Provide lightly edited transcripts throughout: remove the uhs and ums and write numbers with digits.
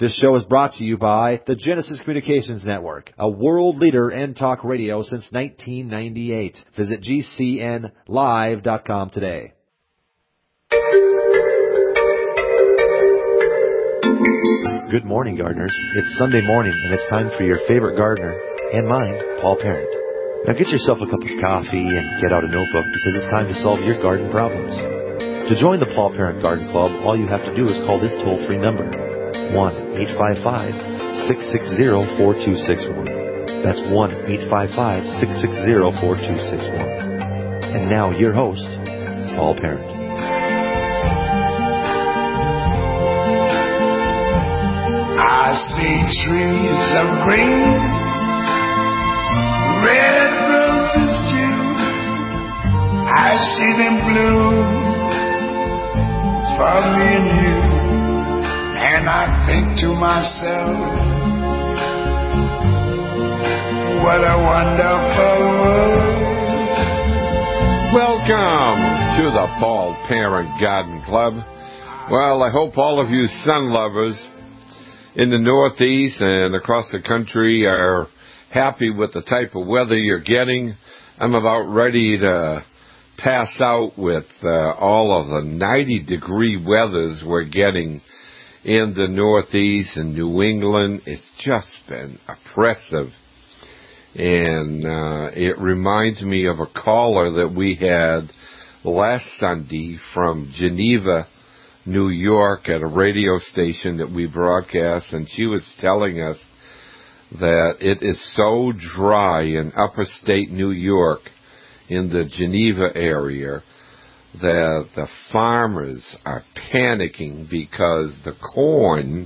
This show is brought to you by the Genesis Communications Network, a world leader in talk radio since 1998. Visit GCNlive.com today. Good morning, gardeners. It's Sunday morning, and it's time for your favorite gardener, and mine, Paul Parent. Now get yourself a cup of coffee and get out a notebook because it's time to solve your garden problems. To join the Paul Parent Garden Club, all you have to do is call this toll-free number, 1-855-660-4261. That's 1-855-660-4261. And now your host, Paul Parent. I see trees of green, red roses too. I see them bloom for me and you. And I think to myself, what a wonderful world. Welcome to the Paul Parent Garden Club. Well, I hope all of you sun lovers in the Northeast and across the country are happy with the type of weather you're getting. I'm about ready to pass out with all of the 90-degree weathers we're getting in the Northeast and New England. It's just been oppressive. And it reminds me of a caller that we had last Sunday from Geneva, New York, at a radio station that we broadcast, and she was telling us that it is so dry in upstate New York in the Geneva area that the farmers are panicking because the corn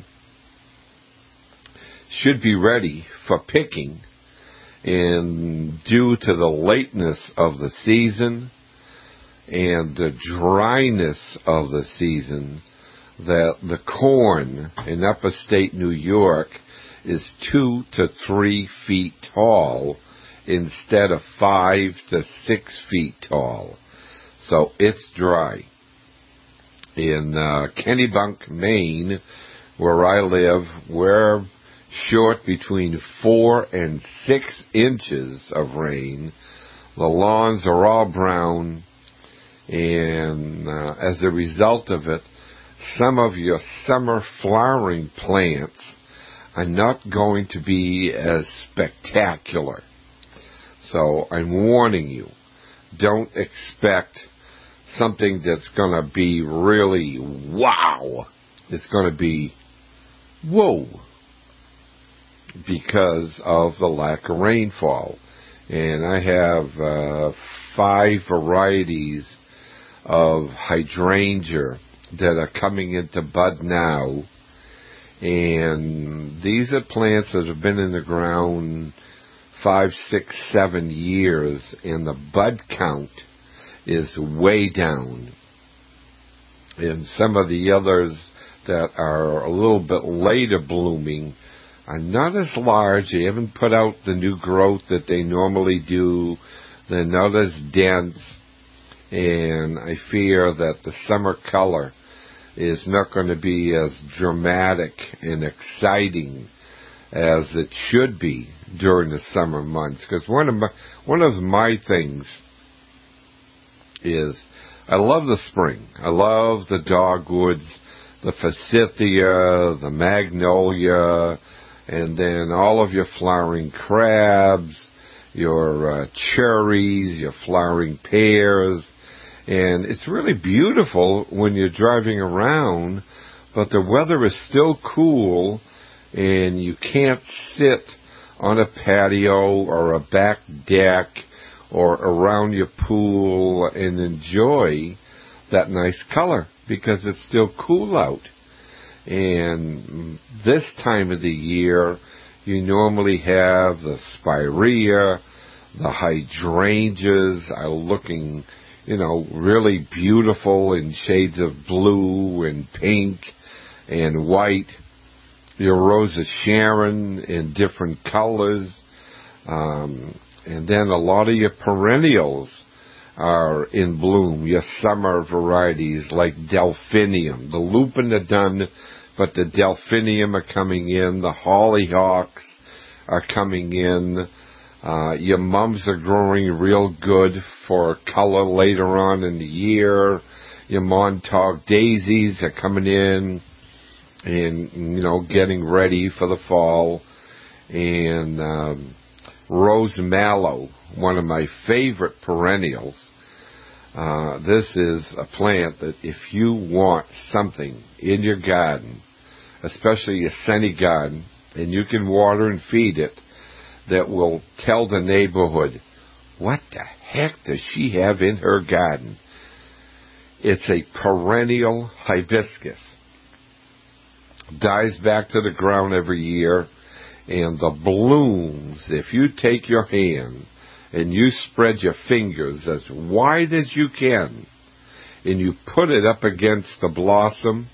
should be ready for picking, and due to the lateness of the season and the dryness of the season, that the corn in upstate New York is 2 to 3 feet tall instead of 5 to 6 feet tall. So it's dry. In Kennebunk, Maine, where I live, we're short between 4 and 6 inches of rain. The lawns are all brown. And as a result of it, some of your summer flowering plants are not going to be as spectacular. So I'm warning you, don't expect something that's going to be really wow. It's going to be whoa because of the lack of rainfall. And I have 5 varieties of hydrangea that are coming into bud now, and these are plants that have been in the ground 5, 6, 7 years, and the bud count is way down. And some of the others that are a little bit later blooming are not as large. They haven't put out the new growth that they normally do. They're not as dense. And I fear that the summer color is not going to be as dramatic and exciting as it should be during the summer months. Because one of my things is I love the spring. I love the dogwoods, the forsythia, the magnolia, and then all of your flowering crabs, your cherries, your flowering pears. And it's really beautiful when you're driving around, but the weather is still cool, and you can't sit on a patio or a back deck or around your pool and enjoy that nice color because it's still cool out. And this time of the year, you normally have the spirea, the hydrangeas are looking, really beautiful in shades of blue and pink and white. Your Rose of Sharon in different colors. And then a lot of your perennials are in bloom, your summer varieties like delphinium. The lupinodon but the delphinium are coming in, the hollyhocks are coming in, your mums are growing real good for color later on in the year, your Montauk daisies are coming in and, getting ready for the fall, and rose mallow, one of my favorite perennials. This is a plant that if you want something in your garden, especially a sunny garden, and you can water and feed it, that will tell the neighborhood, what the heck does she have in her garden? It's a perennial hibiscus. Dies back to the ground every year, and the blooms, if you take your hand and you spread your fingers as wide as you can, and you put it up against the blossom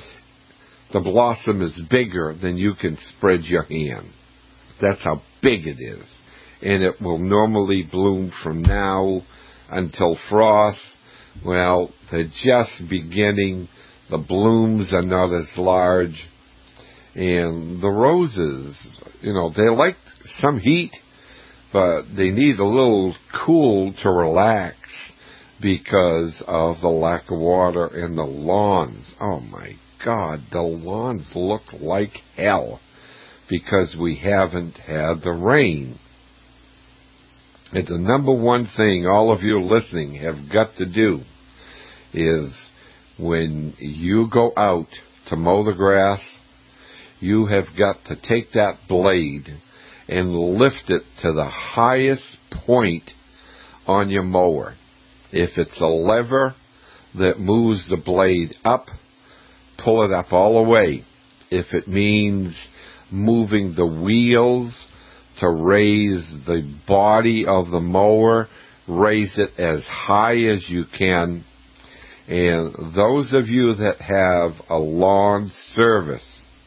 is bigger than you can spread your hand. That's how big it is. And it will normally bloom from now until frost. Well, they're just beginning. The blooms are not as large. And the roses, they like some heat, but they need a little cool to relax because of the lack of water. And the lawns, oh my God, the lawns look like hell because we haven't had the rain. And the number one thing all of you listening have got to do is when you go out to mow the grass, you have got to take that blade and lift it to the highest point on your mower. If it's a lever that moves the blade up, pull it up all the way. If it means moving the wheels to raise the body of the mower, raise it as high as you can. And those of you that have a lawn service,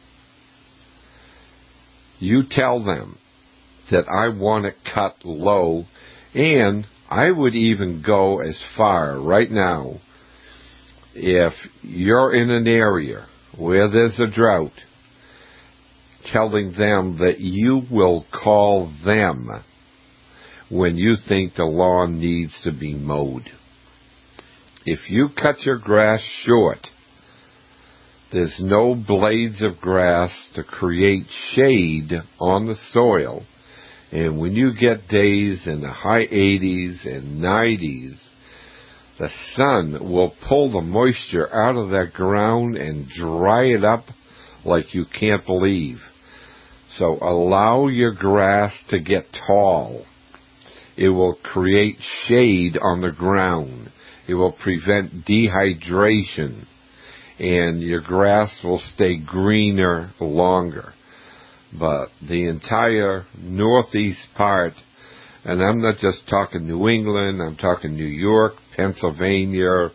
you tell them that I want it cut low, and I would even go as far right now, if you're in an area where there's a drought, telling them that you will call them when you think the lawn needs to be mowed. If you cut your grass short, there's no blades of grass to create shade on the soil. And when you get days in the high 80s and 90s, the sun will pull the moisture out of that ground and dry it up like you can't believe. So allow your grass to get tall. It will create shade on the ground. It will prevent dehydration. And your grass will stay greener longer. But the entire northeast part, and I'm not just talking New England, I'm talking New York, Pennsylvania,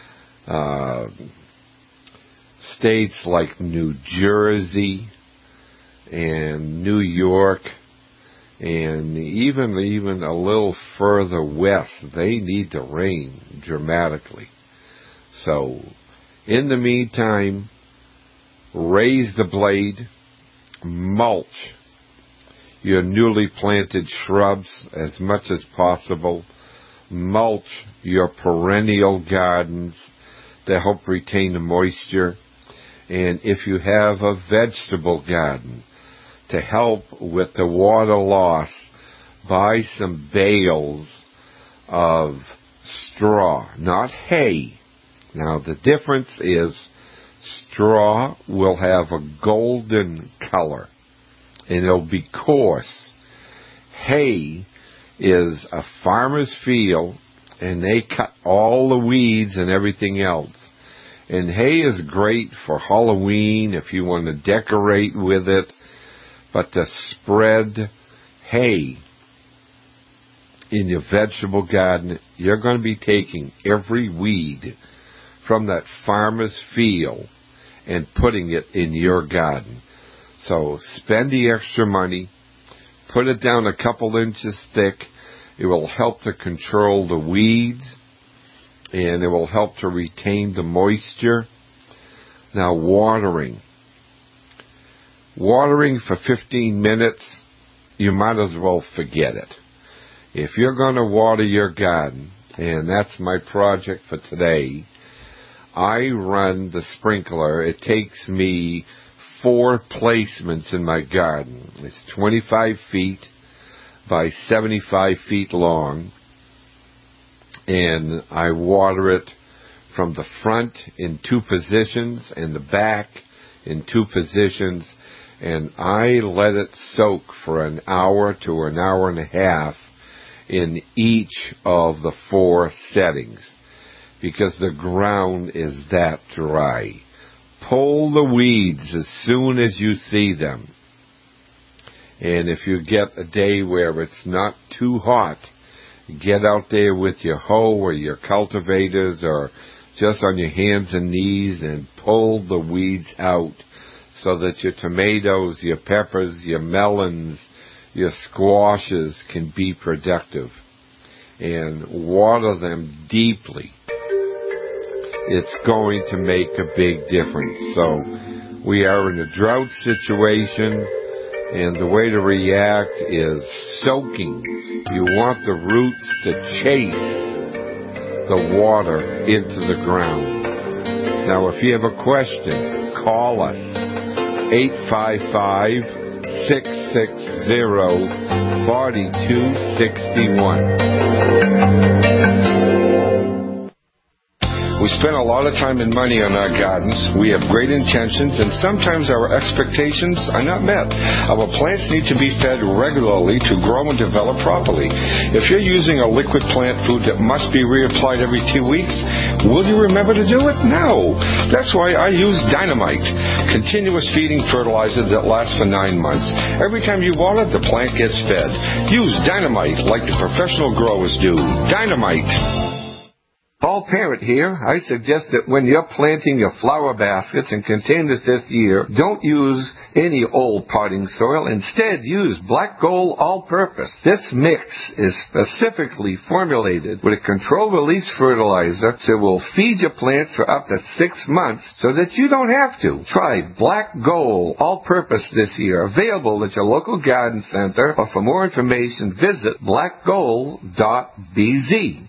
states like New Jersey and New York, and even a little further west, they need to rain dramatically. So, in the meantime, raise the blade, mulch your newly planted shrubs as much as possible, mulch your perennial gardens to help retain the moisture, and if you have a vegetable garden, to help with the water loss, buy some bales of straw, not hay. Now, the difference is straw will have a golden color, and it'll be coarse. Hay is a farmer's field, and they cut all the weeds and everything else. And hay is great for Halloween if you want to decorate with it, but to spread hay in your vegetable garden, you're going to be taking every weed from that farmer's field and putting it in your garden. So spend the extra money, put it down a couple inches thick. It will help to control the weeds, and it will help to retain the moisture. Now, watering. Watering for 15 minutes, you might as well forget it. If you're going to water your garden, and that's my project for today, I run the sprinkler. It takes me 4 placements in my garden. It's 25 feet by 75 feet long, and I water it from the front in 2 positions and the back in 2 positions, and I let it soak for an hour to an hour and a half in each of the 4 settings, because the ground is that dry. Pull the weeds as soon as you see them. And if you get a day where it's not too hot, get out there with your hoe or your cultivators or just on your hands and knees and pull the weeds out so that your tomatoes, your peppers, your melons, your squashes can be productive. And water them deeply. It's going to make a big difference. So we are in a drought situation, and the way to react is soaking. You want the roots to chase the water into the ground. Now, if you have a question, call us. 855-660-4261. We spend a lot of time and money on our gardens. We have great intentions, and sometimes our expectations are not met. Our plants need to be fed regularly to grow and develop properly. If you're using a liquid plant food that must be reapplied every 2 weeks, will you remember to do it? No. That's why I use Dynamite, continuous feeding fertilizer that lasts for 9 months. Every time you water, the plant gets fed. Use Dynamite like the professional growers do. Dynamite. Paul Parent here. I suggest that when you're planting your flower baskets and containers this year, don't use any old potting soil. Instead, use Black Gold All-Purpose. This mix is specifically formulated with a controlled-release fertilizer that will feed your plants for up to 6 months so that you don't have to. Try Black Gold All-Purpose this year. Available at your local garden center, or for more information, visit blackgold.bz.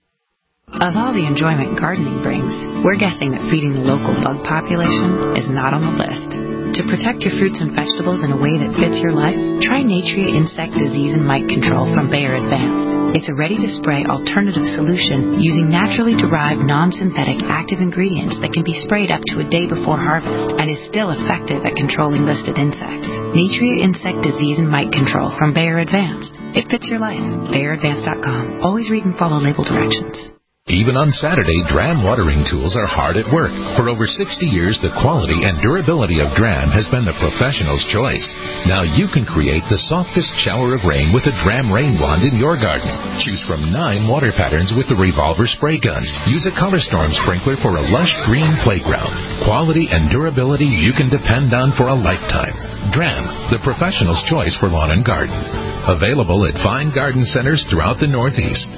Of all the enjoyment gardening brings, we're guessing that feeding the local bug population is not on the list. To protect your fruits and vegetables in a way that fits your life, try Natria Insect Disease and Mite Control from Bayer Advanced. It's a ready-to-spray alternative solution using naturally derived non-synthetic active ingredients that can be sprayed up to a day before harvest and is still effective at controlling listed insects. Natria Insect Disease and Mite Control from Bayer Advanced. It fits your life. BayerAdvanced.com. Always read and follow label directions. Even on Saturday, Dram watering tools are hard at work. For over 60 years, the quality and durability of Dram has been the professional's choice. Now you can create the softest shower of rain with a Dram rain wand in your garden. Choose from 9 water patterns with the revolver spray gun. Use a Color Storm sprinkler for a lush green playground. Quality and durability you can depend on for a lifetime. Dram, the professional's choice for lawn and garden. Available at fine garden centers throughout the Northeast.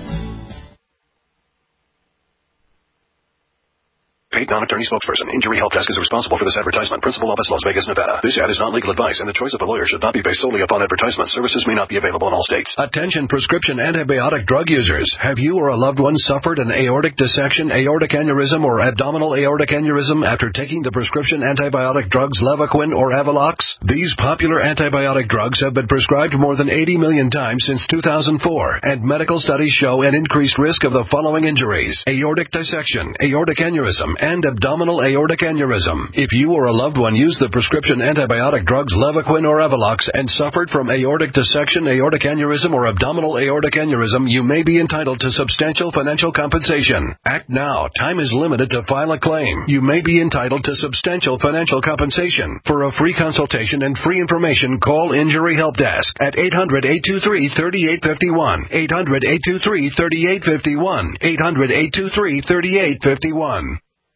Paid non-attorney spokesperson. Injury Help Desk is responsible for this advertisement. Principal office, Las Vegas, Nevada. This ad is not legal advice, and the choice of a lawyer should not be based solely upon advertisement. Services may not be available in all states. Attention prescription antibiotic drug users. Have you or a loved one suffered an aortic dissection, aortic aneurysm, or abdominal aortic aneurysm after taking the prescription antibiotic drugs Levaquin or Avelox? These popular antibiotic drugs have been prescribed more than 80 million times since 2004, and medical studies show an increased risk of the following injuries: aortic dissection, aortic aneurysm, and abdominal aortic aneurysm. If you or a loved one used the prescription antibiotic drugs Levaquin or Avelox and suffered from aortic dissection, aortic aneurysm, or abdominal aortic aneurysm, you may be entitled to substantial financial compensation. Act now. Time is limited to file a claim. You may be entitled to substantial financial compensation. For a free consultation and free information, call Injury Help Desk at 800-823-3851. 800-823-3851. 800-823-3851.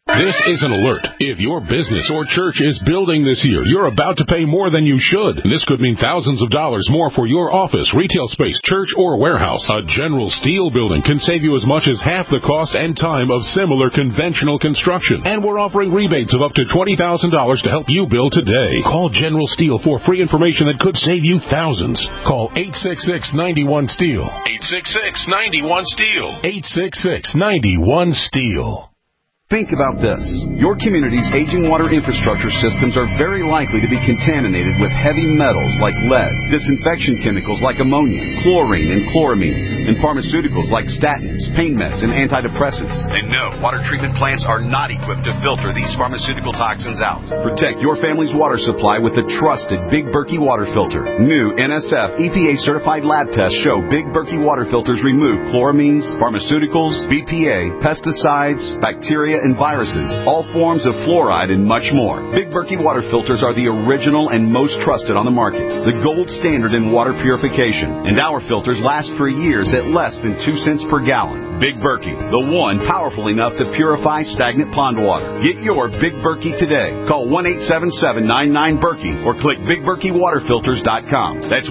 This is an alert. If your business or church is building this year, you're about to pay more than you should. This could mean thousands of dollars more for your office, retail space, church, or warehouse. A General Steel building can save you as much as half the cost and time of similar conventional construction. And we're offering rebates of up to $20,000 to help you build today. Call General Steel for free information that could save you thousands. Call 866-91-STEEL. 866-91-STEEL. 866-91-STEEL. Think about this. Your community's aging water infrastructure systems are very likely to be contaminated with heavy metals like lead, disinfection chemicals like ammonia, chlorine and chloramines, and pharmaceuticals like statins, pain meds, and antidepressants. And no, water treatment plants are not equipped to filter these pharmaceutical toxins out. Protect your family's water supply with the trusted Big Berkey water filter. New NSF EPA-certified lab tests show Big Berkey water filters remove chloramines, pharmaceuticals, BPA, pesticides, bacteria, and viruses, all forms of fluoride, and much more. Big Berkey water filters are the original and most trusted on the market, the gold standard in water purification, and our filters last for years at less than 2 cents per gallon. Big Berkey, the one powerful enough to purify stagnant pond water. Get your Big Berkey today. Call 1-877-99-BERKEY or click BigBerkeyWaterFilters.com. That's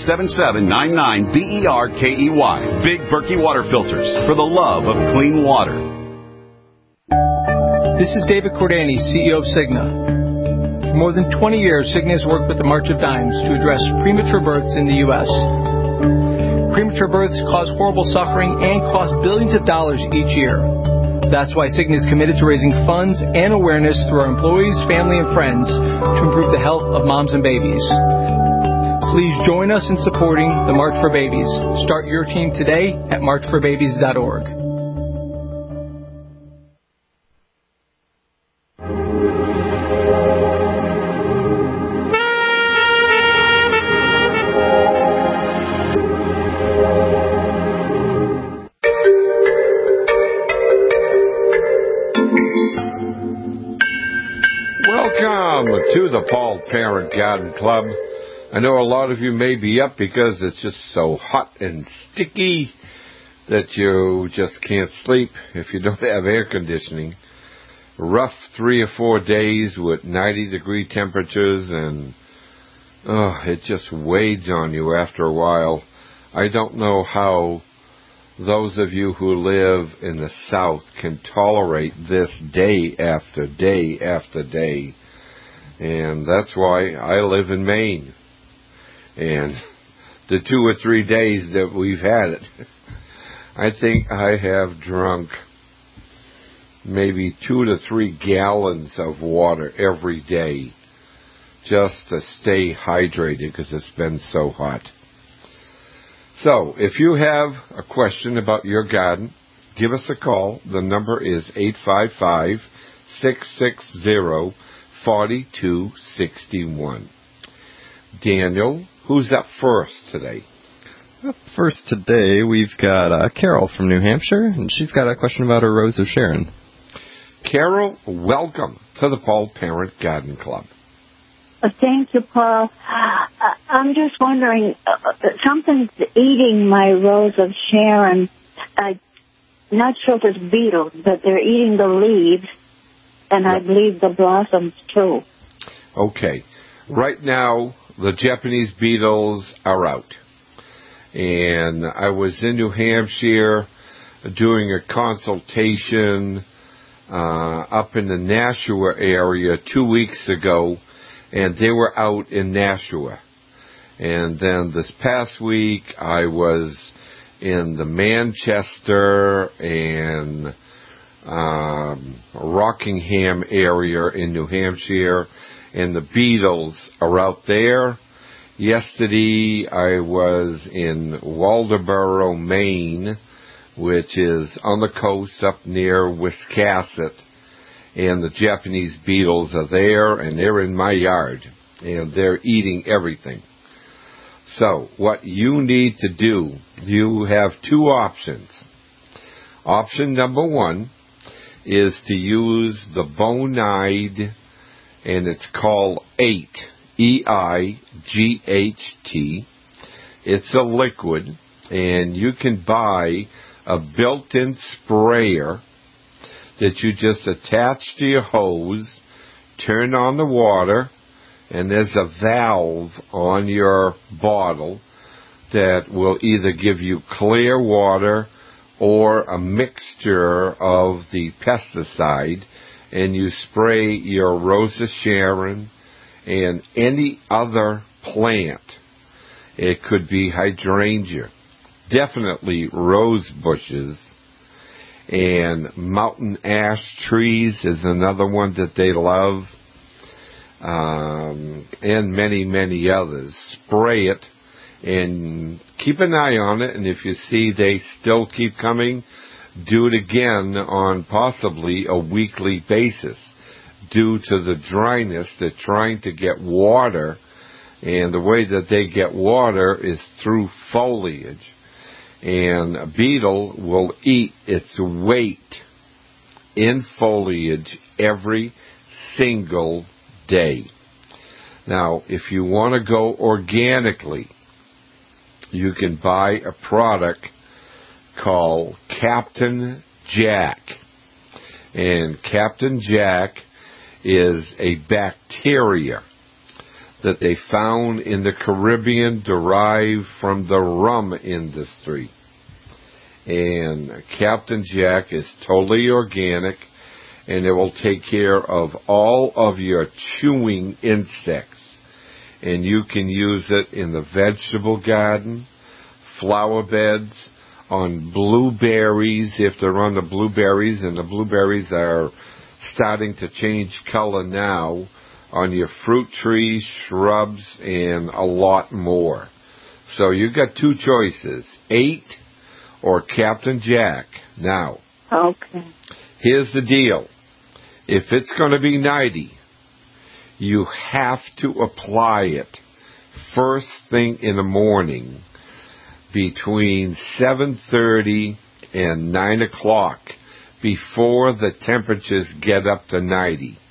1-877-99-BERKEY. Big Berkey Water Filters, for the love of clean water. This is David Cordani, CEO of Cigna. For more than 20 years, Cigna has worked with the March of Dimes to address premature births in the U.S. Premature births cause horrible suffering and cost billions of dollars each year. That's why Cigna is committed to raising funds and awareness through our employees, family, and friends to improve the health of moms and babies. Please join us in supporting the March for Babies. Start your team today at marchforbabies.org. To the Paul Parent Garden Club. I know a lot of you may be up because it's just so hot and sticky that you just can't sleep if you don't have air conditioning. Rough 3 or 4 days with 90-degree temperatures, and it just weighs on you after a while. I don't know how those of you who live in the South can tolerate this day after day after day. And that's why I live in Maine. And the 2 or 3 days that we've had it, I think I have drunk maybe 2 to 3 gallons of water every day just to stay hydrated because it's been so hot. So if you have a question about your garden, give us a call. The number is 855-660-4261. Daniel, who's up first today? Up first today, we've got Carol from New Hampshire, and she's got a question about her Rose of Sharon. Carol, welcome to the Paul Parent Garden Club. Thank you, Paul. I'm just wondering, something's eating my Rose of Sharon. I'm not sure if it's beetles, but they're eating the leaves. And I believe the blossoms, too. Okay. Right now, the Japanese beetles are out. And I was in New Hampshire doing a consultation up in the Nashua area 2 weeks ago, and they were out in Nashua. And then this past week, I was in the Manchester and Rockingham area in New Hampshire, and the beetles are out there. Yesterday I was in Waldoboro, Maine, which is on the coast up near Wiscasset, and the Japanese beetles are there, and they're in my yard, and they're eating everything. So what you need to do, you have 2 options. Option number 1 is to use the Bonide, and it's called 8, EIGHT. It's a liquid, and you can buy a built-in sprayer that you just attach to your hose, turn on the water, and there's a valve on your bottle that will either give you clear water or a mixture of the pesticide, and you spray your Rose of Sharon and any other plant. It could be hydrangea, definitely rose bushes, and mountain ash trees is another one that they love, and many, many others. Spray it and keep an eye on it, and if you see they still keep coming, do it again on possibly a weekly basis. Due to the dryness, they're trying to get water, and the way that they get water is through foliage. And a beetle will eat its weight in foliage every single day. Now, if you want to go organically, you can buy a product called Captain Jack. And Captain Jack is a bacteria that they found in the Caribbean derived from the rum industry. And Captain Jack is totally organic, and it will take care of all of your chewing insects. And you can use it in the vegetable garden, flower beds, on blueberries, if they're on the blueberries, and the blueberries are starting to change color now, on your fruit trees, shrubs, and a lot more. So you've got two choices, 8 or Captain Jack. Now, okay. Here's the deal. If it's going to be 90, you have to apply it first thing in the morning between 7:30 and 9 o'clock before the temperatures get up to 90.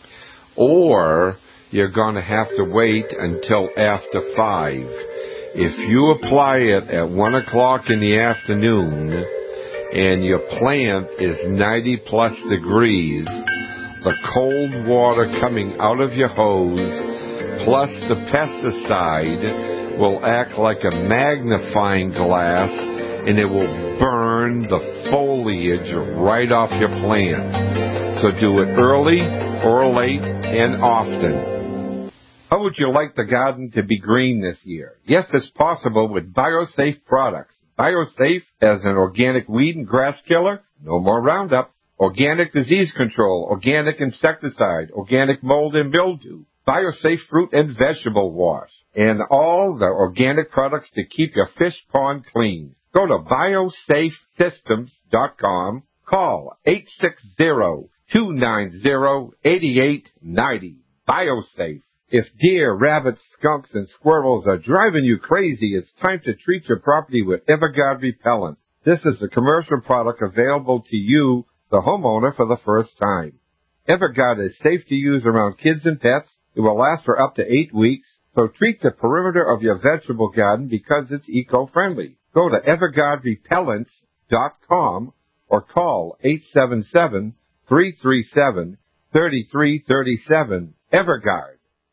Or you're going to have to wait until after 5. If you apply it at 1 o'clock in the afternoon and your plant is 90 plus degrees, the cold water coming out of your hose plus the pesticide will act like a magnifying glass, and it will burn the foliage right off your plant. So do it early or late and often. How would you like the garden to be green this year? Yes, it's possible with BioSafe products. BioSafe as an organic weed and grass killer, no more Roundup, organic disease control, organic insecticide, organic mold and mildew, BioSafe fruit and vegetable wash, and all the organic products to keep your fish pond clean. Go to biosafesystems.com. Call 860-290-8890. BioSafe. If deer, rabbits, skunks, and squirrels are driving you crazy, it's time to treat your property with Everguard Repellent. This is a commercial product available to you, the homeowner, for the first time. Everguard is safe to use around kids and pets. It will last for up to 8 weeks, so treat the perimeter of your vegetable garden because it's eco-friendly. Go to EverguardRepellents.com or call 877-337-3337. Everguard.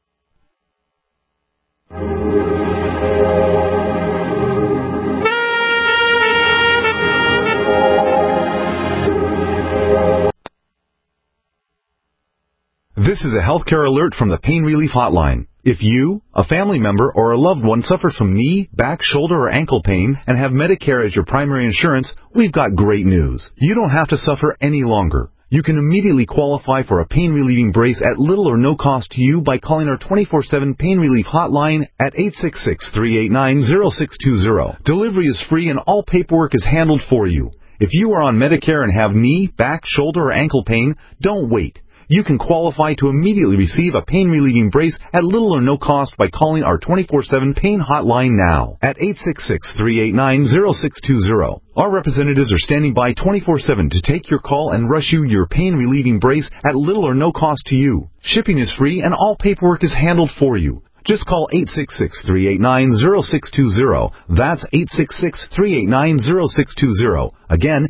This is a healthcare alert from the Pain Relief Hotline. If you, a family member, or a loved one suffers from knee, back, shoulder, or ankle pain and have Medicare as your primary insurance, we've got great news. You don't have to suffer any longer. You can immediately qualify for a pain-relieving brace at little or no cost to you by calling our 24/7 Pain Relief Hotline at 866-389-0620. Delivery is free and all paperwork is handled for you. If you are on Medicare and have knee, back, shoulder, or ankle pain, don't wait. You can qualify to immediately receive a pain-relieving brace at little or no cost by calling our 24/7 Pain Hotline now at 866-389-0620. Our representatives are standing by 24/7 to take your call and rush you your pain-relieving brace at little or no cost to you. Shipping is free and all paperwork is handled for you. Just call 866-389-0620. That's 866-389-0620. Again,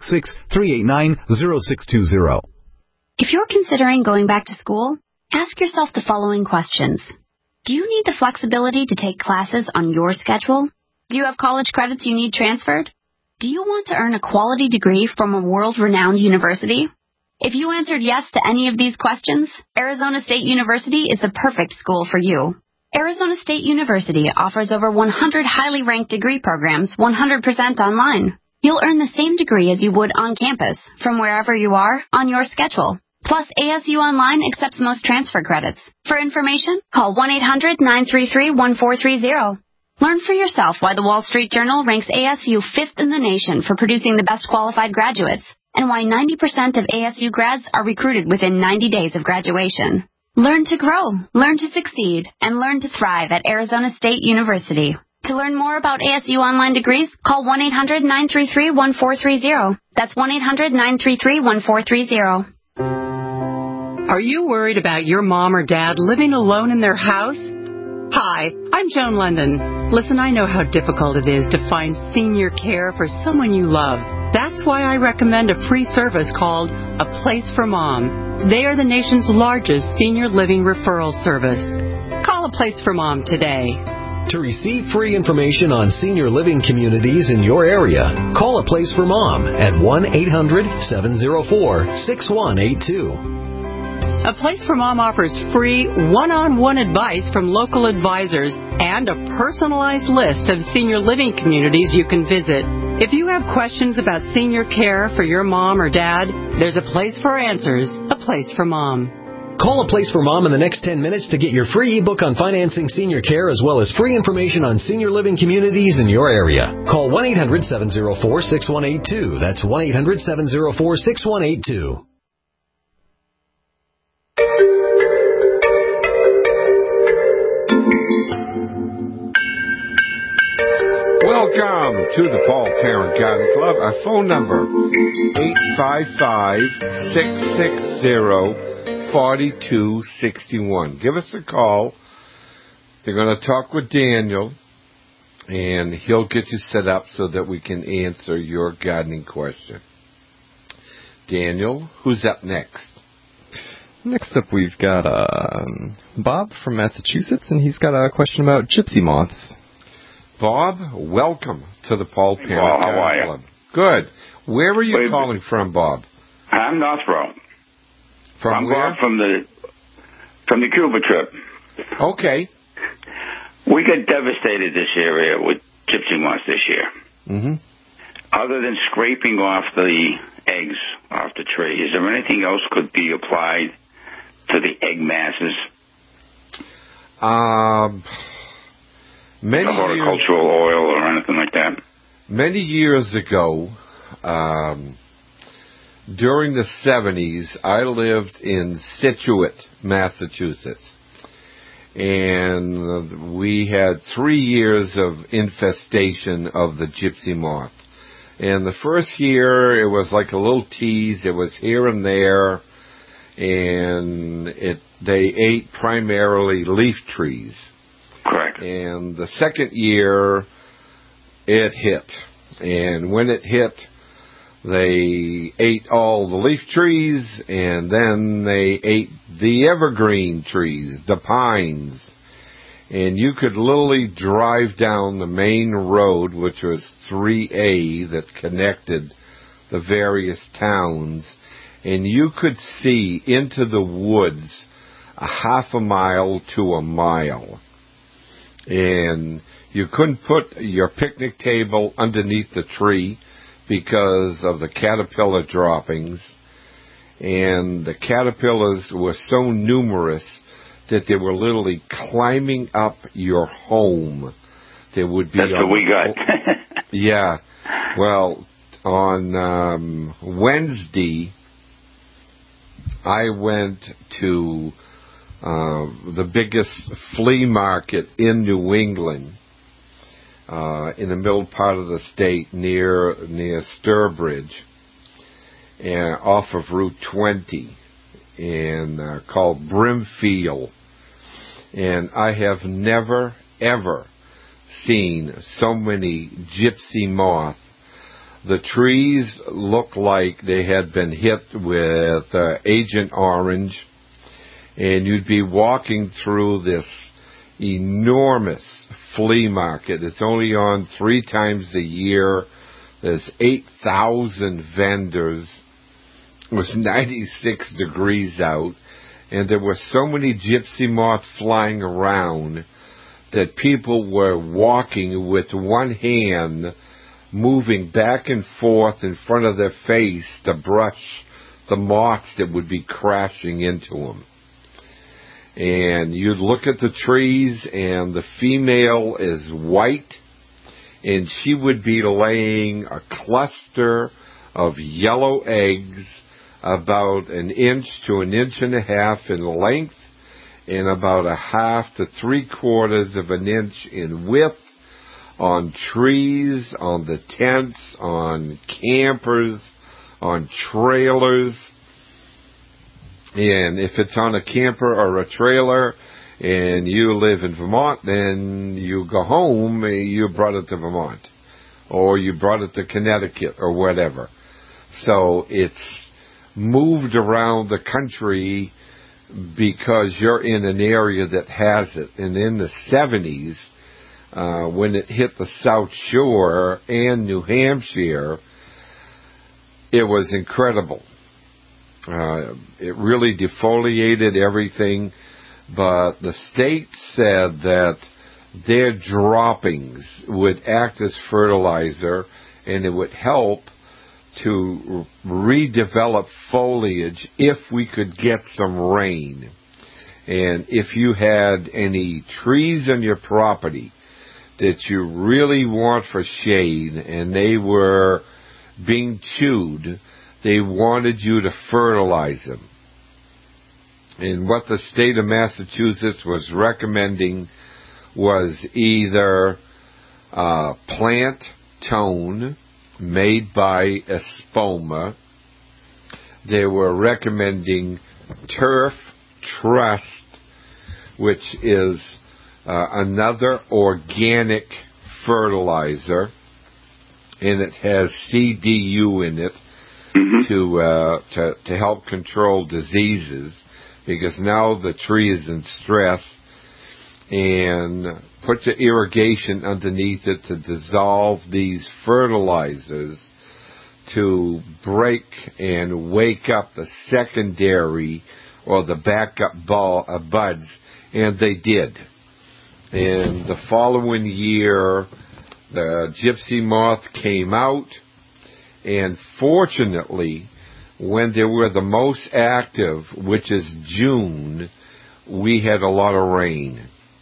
866-389-0620. If you're considering going back to school, ask yourself the following questions. Do you need the flexibility to take classes on your schedule? Do you have college credits you need transferred? Do you want to earn a quality degree from a world-renowned university? If you answered yes to any of these questions, Arizona State University is the perfect school for you. Arizona State University offers over 100 highly ranked degree programs 100% online. You'll earn the same degree as you would on campus, from wherever you are, on your schedule. Plus, ASU Online accepts most transfer credits. For information, call 1-800-933-1430. Learn for yourself why the Wall Street Journal ranks ASU 5th in the nation for producing the best qualified graduates, and why 90% of ASU grads are recruited within 90 days of graduation. Learn to grow, learn to succeed, and learn to thrive at Arizona State University. To learn more about ASU Online degrees, call 1-800-933-1430. That's 1-800-933-1430. Are you worried about your mom or dad living alone in their house? Hi, I'm Joan London. Listen, I know how difficult it is to find senior care for someone you love. That's why I recommend a free service called A Place for Mom. They are the nation's largest senior living referral service. Call A Place for Mom today. To receive free information on senior living communities in your area, call A Place for Mom at 1-800-704-6182. A Place for Mom offers free one-on-one advice from local advisors and a personalized list of senior living communities you can visit. If you have questions about senior care for your mom or dad, there's a place for answers, A Place for Mom. Call A Place for Mom in the next 10 minutes to get your free ebook on financing senior care as well as free information on senior living communities in your area. Call 1-800-704-6182. That's 1-800-704-6182. Welcome to the Paul Parent Garden Club. Our phone number, 855-660-4261. Give us a call. You're going to talk with Daniel, and he'll get you set up so that we can answer your gardening question. Daniel, who's up next? Next up, we've got Bob from Massachusetts, and he's got a question about gypsy moths. Bob, welcome to the Paul Parent Garden Club. Good. Where are you calling from, Bob? I'm Northborough. From where? From the Cuba trip. Okay. We got devastated this area with gypsy moths this year. Mm-hmm. Other than scraping off the eggs off the tree, is there anything else could be applied to the egg masses? Horticultural oil or anything like that? Many years ago, during the 70s, I lived in Scituate, Massachusetts. And we had 3 years of infestation of the gypsy moth. And the first year, it was like a little tease. It was here and there. And they ate primarily leaf trees. Correct. And the second year, it hit. And when it hit, they ate all the leaf trees, and then they ate the evergreen trees, the pines. And you could literally drive down the main road, which was 3A, that connected the various towns, and you could see into the woods a half a mile to a mile. And you couldn't put your picnic table underneath the tree because of the caterpillar droppings. And the caterpillars were so numerous that they were literally climbing up your home. There would be. That's what we got. Yeah. Well, on Wednesday, I went to the biggest flea market in New England, in the middle part of the state near Sturbridge, and off of Route 20, and called Brimfield. And I have never, ever seen so many gypsy moth. The trees look like they had been hit with Agent Orange, and you'd be walking through this enormous flea market. It's only on 3 times a year. There's 8,000 vendors. It was 96 degrees out, and there were so many gypsy moth flying around that people were walking with one hand, moving back and forth in front of their face to brush the moths that would be crashing into them. And you'd look at the trees, and the female is white, and she would be laying a cluster of yellow eggs about 1 inch to 1.5 inches in length, and about 1/2 to 3/4 of an inch in width, on trees, on the tents, on campers, on trailers. And if it's on a camper or a trailer and you live in Vermont, then you go home, you brought it to Vermont, or you brought it to Connecticut or whatever. So it's moved around the country because you're in an area that has it. And in the 70s, when it hit the South Shore and New Hampshire, it was incredible. It really defoliated everything, but the state said that their droppings would act as fertilizer, and it would help to redevelop foliage if we could get some rain. And if you had any trees on your property that you really want for shade and they were being chewed, they wanted you to fertilize them. And what the state of Massachusetts was recommending was either plant tone made by Espoma. They were recommending turf trust, which is another organic fertilizer, and it has CDU in it to help control diseases, because now the tree is in stress, and put the irrigation underneath it to dissolve these fertilizers to break and wake up the secondary or the backup buds, and they did. And the following year, the gypsy moth came out, and fortunately, when they were the most active, which is June, we had a lot of rain.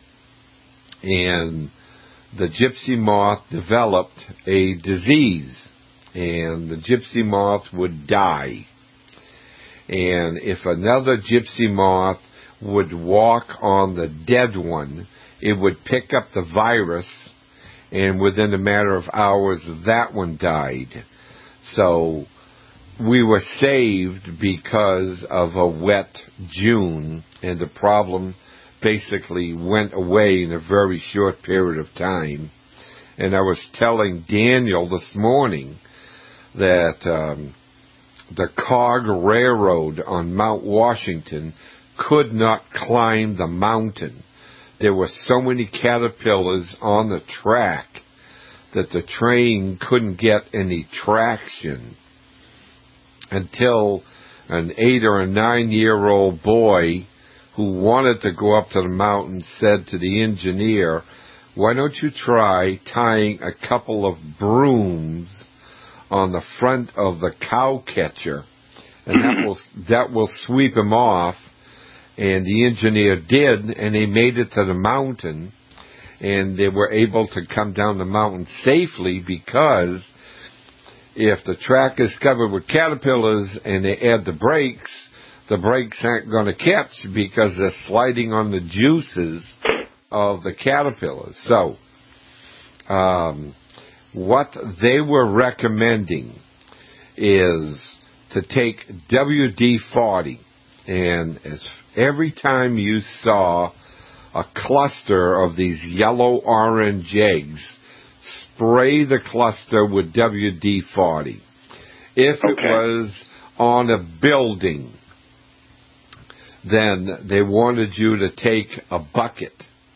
And the gypsy moth developed a disease, and the gypsy moth would die. And if another gypsy moth would walk on the dead one, it would pick up the virus, and within a matter of hours, that one died. So we were saved because of a wet June, and the problem basically went away in a very short period of time. And I was telling Daniel this morning that the Cog Railroad on Mount Washington could not climb the mountain. There were so many caterpillars on the track that the train couldn't get any traction until an 8 or a 9-year-old boy who wanted to go up to the mountain said to the engineer, "Why don't you try tying a couple of brooms on the front of the cow catcher, and that will sweep him off." And the engineer did, and they made it to the mountain, and they were able to come down the mountain safely, because if the track is covered with caterpillars and they add the brakes aren't going to catch because they're sliding on the juices of the caterpillars. So, what they were recommending is to take WD-40, and every time you saw a cluster of these yellow-orange eggs, spray the cluster with WD-40. If it was on a building, then they wanted you to take a bucket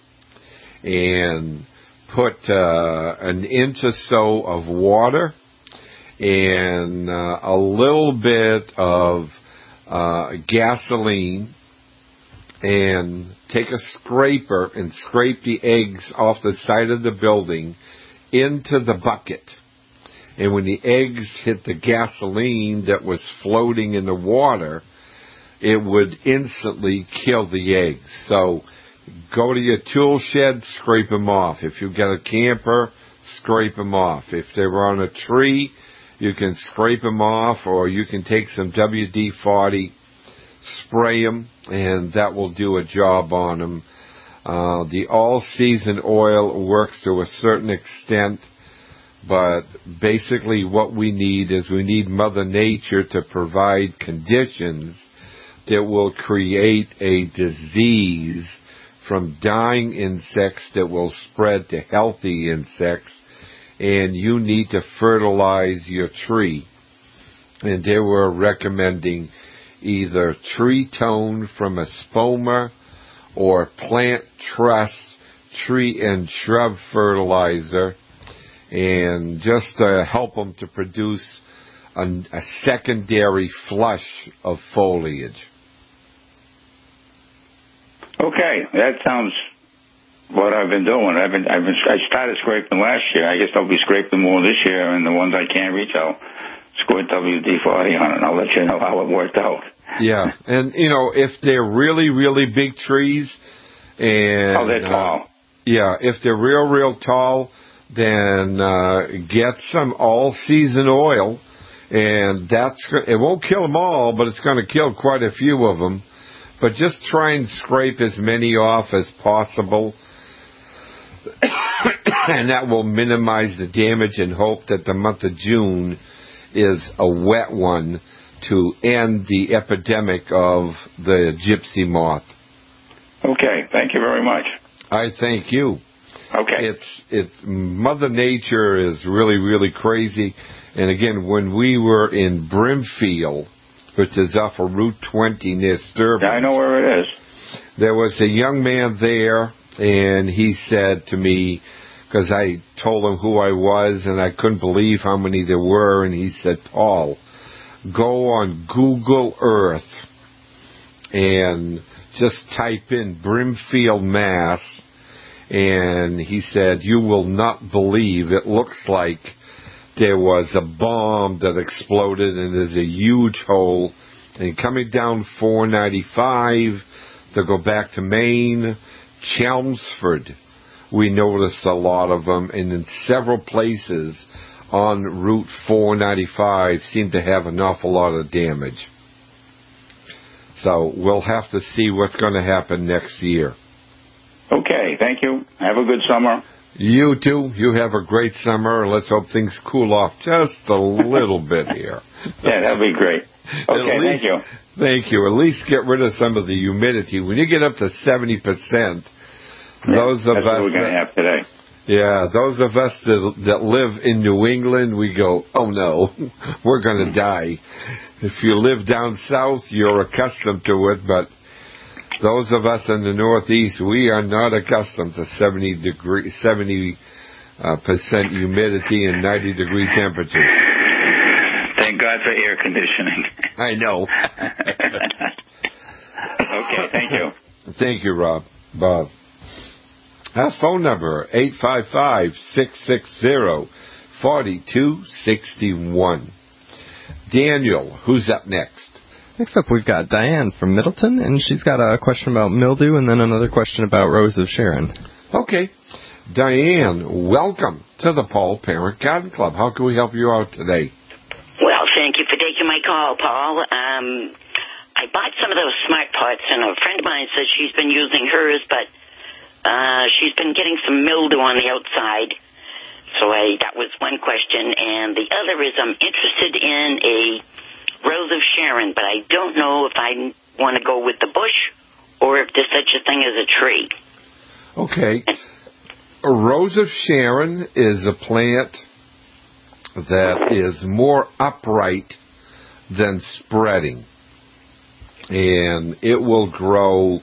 and put an inch or so of water and a little bit of gasoline, and take a scraper and scrape the eggs off the side of the building into the bucket. And when the eggs hit the gasoline that was floating in the water, it would instantly kill the eggs. So go to your tool shed, scrape them off. If you've got a camper, scrape them off. If they were on a tree, you can scrape them off, or you can take some WD-40, spray them, and that will do a job on them. The all-season oil works to a certain extent, but basically what we need is we need Mother Nature to provide conditions that will create a disease from dying insects that will spread to healthy insects, and you need to fertilize your tree. And they were recommending either tree tone from a spoma or plant truss tree and shrub fertilizer, and just to help them to produce a secondary flush of foliage. Okay, that sounds what I've been doing. I started scraping last year. I guess I'll be scraping more this year, and the ones I can't reach, I'll squirt WD-40 on it. I'll let you know how it worked out. Yeah, and if they're really, really big trees, and they're tall. Yeah, if they're real tall, then get some all-season oil, and it won't kill them all, but it's going to kill quite a few of them. But just try and scrape as many off as possible, and that will minimize the damage, and hope that the month of June is a wet one to end the epidemic of the gypsy moth. Okay, thank you very much. I thank you. Okay. It's Mother Nature is really, really crazy. And again, when we were in Brimfield, which is off of Route 20 near Sturbridge. Yeah, I know where it is. There was a young man there, and he said to me, because I told him who I was, and I couldn't believe how many there were, and he said, Paul, go on Google Earth and just type in Brimfield, Mass., and he said, you will not believe, it looks like there was a bomb that exploded, and there's a huge hole. And coming down 495 to go back to Maine, Chelmsford, we noticed a lot of them, and in several places on Route 495 seem to have an awful lot of damage. So we'll have to see what's going to happen next year. Okay, thank you. Have a good summer. You too. You have a great summer. Let's hope things cool off just a little bit here. Yeah, that'd be great. Okay, thank you. Thank you. At least get rid of some of the humidity. When you get up to 70%, those of us... That's what we're going to have today. Yeah, those of us that live in New England, we go, oh no, we're going to die. If you live down south, you're accustomed to it, but those of us in the Northeast, we are not accustomed to 70% humidity and 90-degree temperatures. Thank God for air conditioning. I know. Okay, thank you. Thank you, Bob. Our phone number, 855-660-4261. Daniel, who's up next? Next up, we've got Diane from Middleton, and she's got a question about mildew and then another question about Rose of Sharon. Okay. Diane, welcome to the Paul Parent Garden Club. How can we help you out today? Well, thank you for taking my call, Paul. I bought some of those smart pots, and a friend of mine says she's been using hers, but she's been getting some mildew on the outside. So that was one question. And the other is I'm interested in a Rose of Sharon, but I don't know if I want to go with the bush or if there's such a thing as a tree. Okay. A Rose of Sharon is a plant that is more upright than spreading. And it will grow,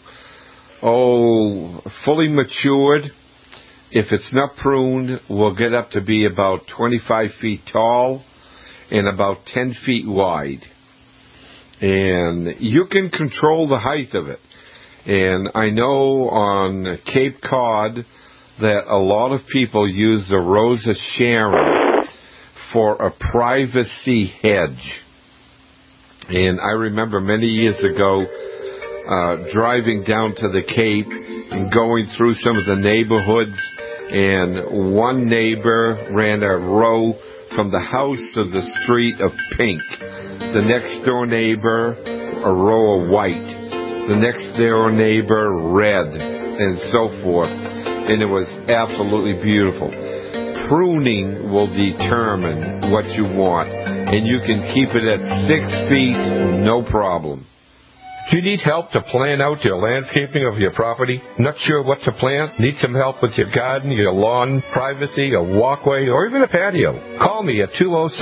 fully matured. If it's not pruned, will get up to be about 25 feet tall and about 10 feet wide. And you can control the height of it. And I know on Cape Cod that a lot of people use the Rose of Sharon for a privacy hedge. And I remember many years ago driving down to the Cape and going through some of the neighborhoods, and one neighbor ran a row from the house to the street of pink. The next door neighbor, a row of white. The next door neighbor, red, and so forth. And it was absolutely beautiful. Pruning will determine what you want, and you can keep it at 6 feet, no problem. Do you need help to plan out your landscaping of your property? Not sure what to plant? Need some help with your garden, your lawn, privacy, a walkway, or even a patio? Call me at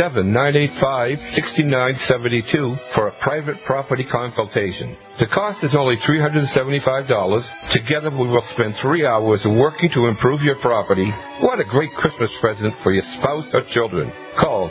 207-985-6972 for a private property consultation. The cost is only $375. Together we will spend 3 hours working to improve your property. What a great Christmas present for your spouse or children. Call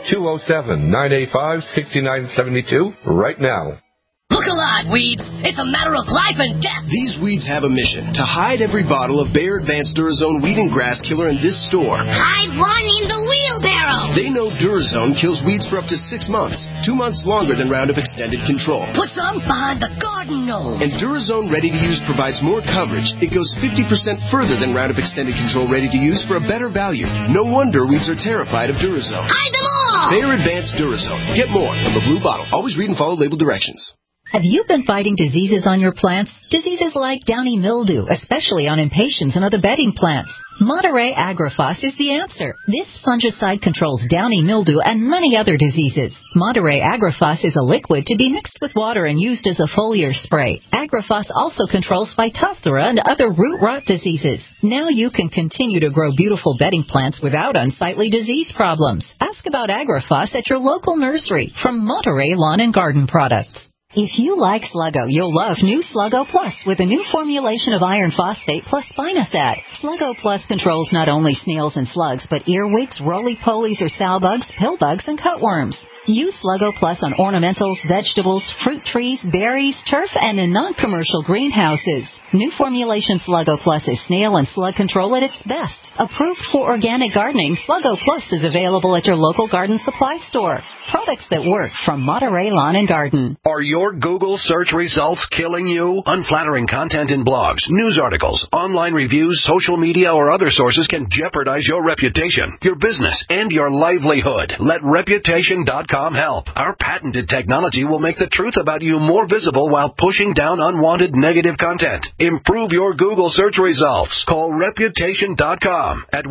207-985-6972 right now. Look alive, weeds. It's a matter of life and death. These weeds have a mission to hide every bottle of Bayer Advanced Durazone Weed and Grass Killer in this store. Hide one in the wheelbarrow. They know Durazone kills weeds for up to 6 months, 2 months longer than Roundup Extended Control. Put some behind the garden gnome. And Durazone Ready to Use provides more coverage. It goes 50% further than Roundup Extended Control Ready to Use for a better value. No wonder weeds are terrified of Durazone. Hide them all. Bayer Advanced Durazone. Get more from the blue bottle. Always read and follow label directions. Have you been fighting diseases on your plants? Diseases like downy mildew, especially on impatiens and other bedding plants. Monterey Agrifos is the answer. This fungicide controls downy mildew and many other diseases. Monterey Agrifos is a liquid to be mixed with water and used as a foliar spray. Agrifos also controls Phytophthora and other root rot diseases. Now you can continue to grow beautiful bedding plants without unsightly disease problems. Ask about Agrifos at your local nursery from Monterey Lawn and Garden Products. If you like Sluggo, you'll love new Sluggo Plus with a new formulation of iron phosphate plus spinosad. Sluggo Plus controls not only snails and slugs, but earwigs, roly-polies or sow bugs, pill bugs, and cutworms. Use Sluggo Plus on ornamentals, vegetables, fruit trees, berries, turf, and in non-commercial greenhouses. New formulation Sluggo Plus is snail and slug control at its best. Approved for organic gardening, Sluggo Plus is available at your local garden supply store. Products that work from Monterey Lawn and Garden. Are your Google search results killing you? Unflattering content in blogs, news articles, online reviews, social media, or other sources can jeopardize your reputation, your business, and your livelihood. Let Reputation.com help. Our patented technology will make the truth about you more visible while pushing down unwanted negative content. Improve your Google search results. Call Reputation.com at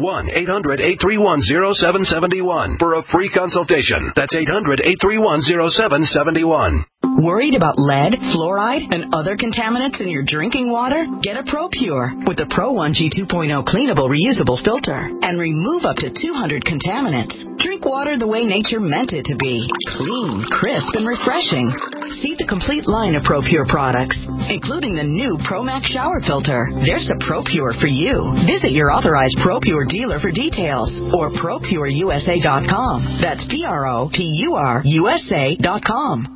1-800-831-0771 for a free consultation. That's 800-831-0771. Worried about lead, fluoride, and other contaminants in your drinking water? Get a ProPure with the Pro1G 2.0 cleanable reusable filter and remove up to 200 contaminants. Drink water the way nature meant it to be. Clean, crisp, and refreshing. See the complete line of ProPure products, including the new ProMax shower filter. There's a ProPure for you. Visit your authorized ProPure dealer for details or ProPureUSA.com. That's ProPureUSA.com.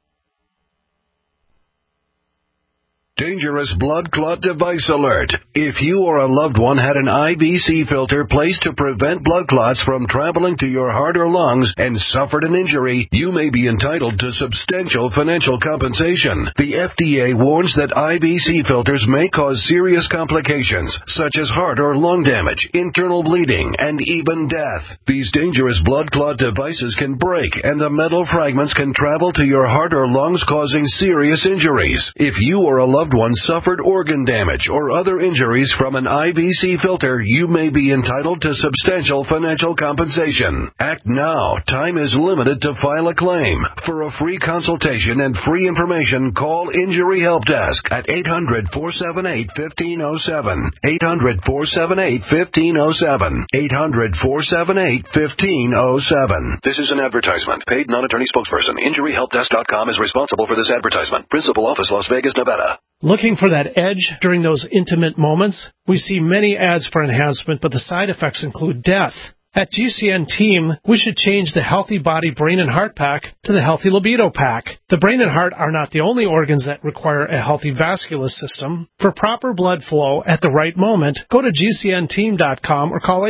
Dangerous blood clot device alert. If you or a loved one had an IBC filter placed to prevent blood clots from traveling to your heart or lungs and suffered an injury, you may be entitled to substantial financial compensation. The FDA warns that IBC filters may cause serious complications, such as heart or lung damage, internal bleeding, and even death. These dangerous blood clot devices can break, and the metal fragments can travel to your heart or lungs, causing serious injuries. If you or a loved loved one suffered organ damage or other injuries from an IVC filter, you may be entitled to substantial financial compensation. Act now. Time is limited to file a claim. For a free consultation and free information, call Injury Help Desk at 800-478-1507. 800-478-1507. 800-478-1507. This is an advertisement. Paid non-attorney spokesperson. InjuryHelpDesk.com is responsible for this advertisement. Principal office, Las Vegas, Nevada. Looking for that edge during those intimate moments? We see many ads for enhancement, but the side effects include death. At GCN Team, we should change the Healthy Body Brain and Heart Pack to the Healthy Libido Pack. The brain and heart are not the only organs that require a healthy vascular system. For proper blood flow at the right moment, go to GCNteam.com or call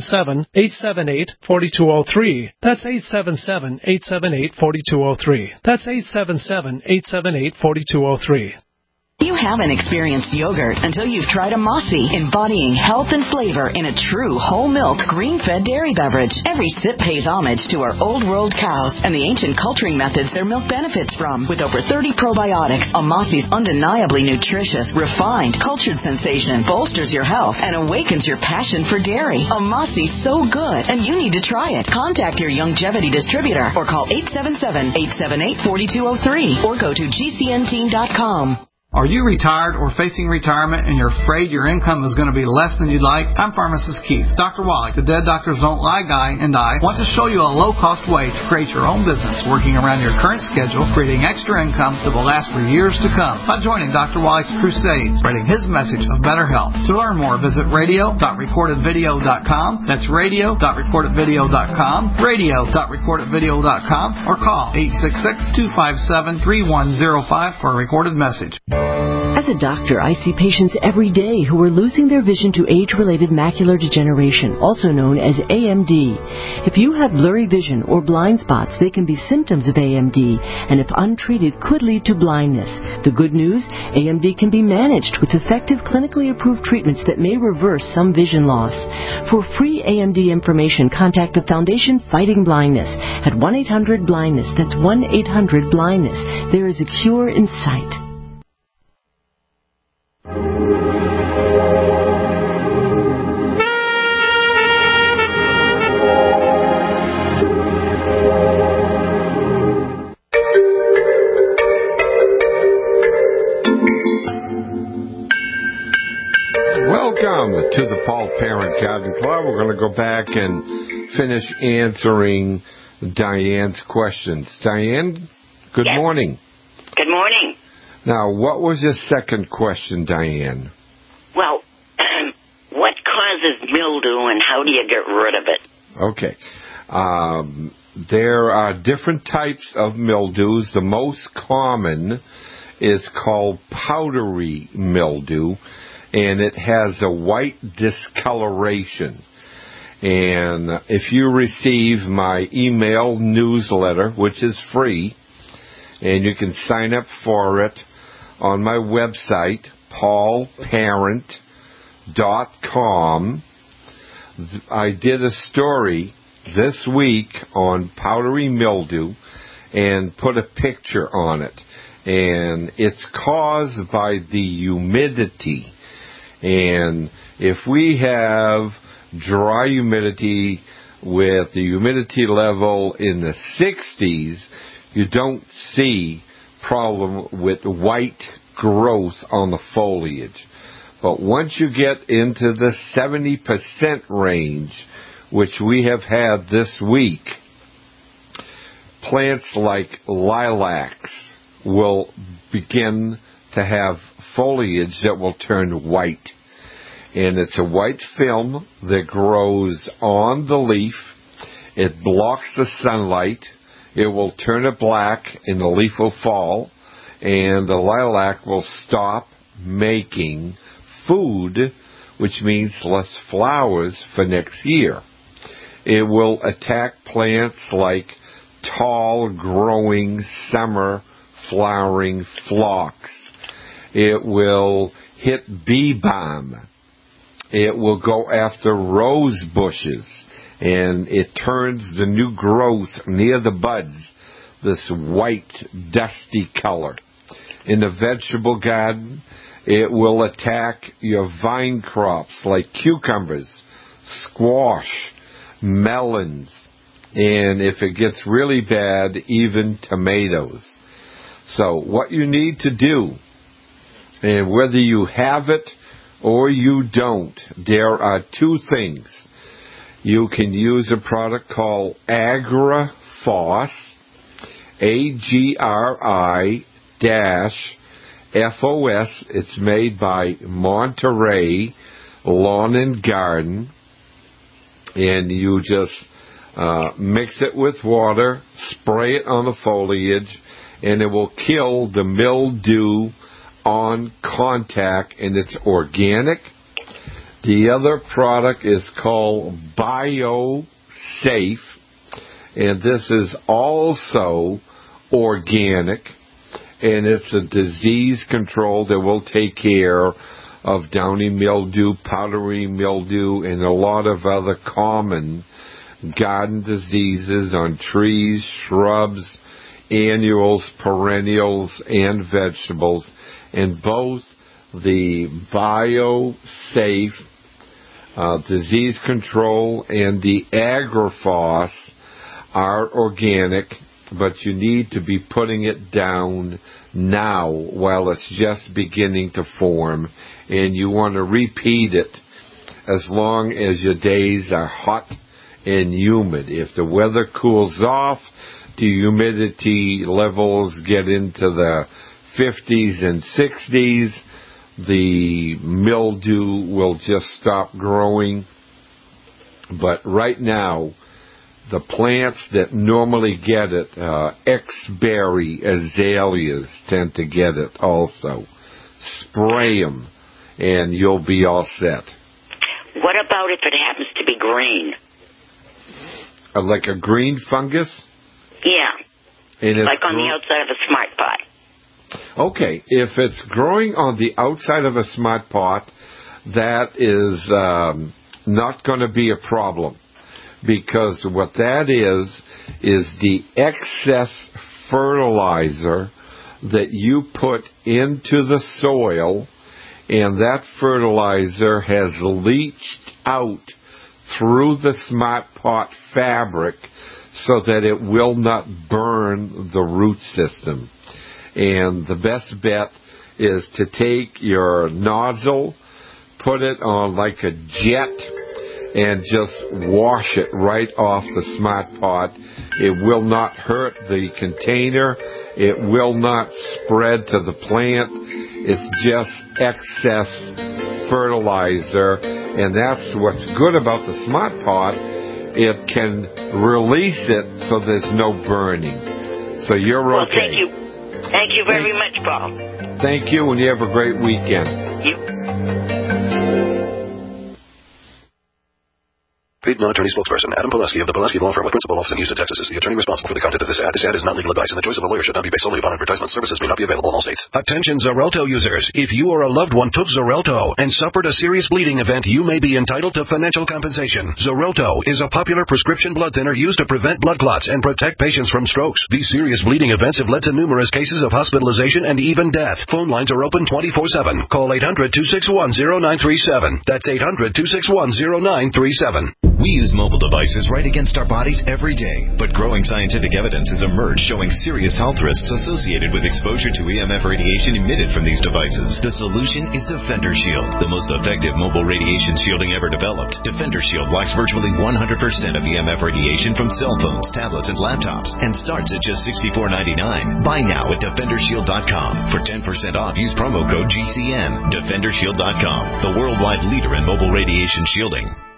877-878-4203. That's 877-878-4203. That's 877-878-4203. You haven't experienced yogurt until you've tried a Mossy, embodying health and flavor in a true whole milk, green-fed dairy beverage. Every sip pays homage to our old world cows and the ancient culturing methods their milk benefits from. With over 30 probiotics, a Mossy's undeniably nutritious, refined, cultured sensation bolsters your health and awakens your passion for dairy. A Mossy's so good, and you need to try it. Contact your Youngevity distributor or call 877-878-4203 or go to GCNteam.com. Are you retired or facing retirement and you're afraid your income is going to be less than you'd like? I'm pharmacist Keith. Dr. Wallach, the Dead Doctors Don't Lie guy, and I want to show you a low-cost way to create your own business working around your current schedule, creating extra income that will last for years to come by joining Dr. Wallach's crusade, spreading his message of better health. To learn more, visit radio.recordedvideo.com. That's radio.recordedvideo.com, radio.recordedvideo.com, or call 866-257-3105 for a recorded message. As a doctor, I see patients every day who are losing their vision to age-related macular degeneration, also known as AMD. If you have blurry vision or blind spots, they can be symptoms of AMD, and if untreated, could lead to blindness. The good news, AMD can be managed with effective clinically approved treatments that may reverse some vision loss. For free AMD information, contact the Foundation Fighting Blindness at 1-800-BLINDNESS. That's 1-800-BLINDNESS. There is a cure in sight. Welcome to the Paul Parent Garden Club. We're going to go back and finish answering Diane's questions. Diane, good morning. Good morning. Now, what was your second question, Diane? Well, what causes mildew and how do you get rid of it? Okay. There are different types of mildews. The most common is called powdery mildew, and it has a white discoloration. And if you receive my email newsletter, which is free, and you can sign up for it on my website, paulparent.com. I did a story this week on powdery mildew and put a picture on it. And it's caused by the humidity. And if we have dry humidity with the humidity level in the 60s, you don't see problem with white growth on the foliage. But once you get into the 70% range, which we have had this week, plants like lilacs will begin to have foliage that will turn white. And it's a white film that grows on the leaf. It blocks the sunlight. It will turn it black and the leaf will fall, and the lilac will stop making food, which means less flowers for next year. It will attack plants like tall growing summer flowering phlox. It will hit bee balm. It will go after rose bushes, and it turns the new growth near the buds this white, dusty color. In the vegetable garden, it will attack your vine crops like cucumbers, squash, melons, and if it gets really bad, even tomatoes. So what you need to do, and whether you have it or you don't, there are two things. You can use a product called AgriFos, AGRI-FOS. It's made by Monterey Lawn and Garden. And you just mix it with water, spray it on the foliage, and it will kill the mildew on contact, and it's organic. The other product is called BioSafe, and this is also organic, and it's a disease control that will take care of downy mildew, powdery mildew, and a lot of other common garden diseases on trees, shrubs, annuals, perennials, and vegetables. And both the BioSafe disease control and the AgriFos are organic, but you need to be putting it down now while it's just beginning to form, and you want to repeat it as long as your days are hot and humid. If the weather cools off, the humidity levels get into the 50s and 60s, the mildew will just stop growing. But right now, the plants that normally get it, X-berry azaleas tend to get it also. Spray them, and you'll be all set. What about if it happens to be green? Like a green fungus? Yeah. And it's like on the outside of a smart pot. Okay, if it's growing on the outside of a smart pot, that is not going to be a problem, because what that is the excess fertilizer that you put into the soil, and that fertilizer has leached out through the smart pot fabric so that it will not burn the root system. And the best bet is to take your nozzle, put it on like a jet, and just wash it right off the smart pot. It will not hurt the container. It will not spread to the plant. It's just excess fertilizer. And that's what's good about the smart pot. It can release it so there's no burning. So you're okay. Thank you. Thank you very much, Paul. Thank you, and you have a great weekend. Piedmont attorney spokesperson Adam Pileski of the Pileski Law Firm with principal office in Houston, Texas is the attorney responsible for the content of this ad. This ad is not legal advice, and the choice of a lawyer should not be based solely upon advertisement. Services may not be available in all states. Attention Xarelto users. If you or a loved one took Xarelto and suffered a serious bleeding event, you may be entitled to financial compensation. Xarelto is a popular prescription blood thinner used to prevent blood clots and protect patients from strokes. These serious bleeding events have led to numerous cases of hospitalization and even death. Phone lines are open 24/7. Call 800-261-0937. That's 800-261-0937. We use mobile devices right against our bodies every day, but growing scientific evidence has emerged showing serious health risks associated with exposure to EMF radiation emitted from these devices. The solution is Defender Shield, the most effective mobile radiation shielding ever developed. Defender Shield blocks virtually 100% of EMF radiation from cell phones, tablets, and laptops, and starts at just $64.99. Buy now at DefenderShield.com. For 10% off, use promo code GCN. DefenderShield.com, the worldwide leader in mobile radiation shielding.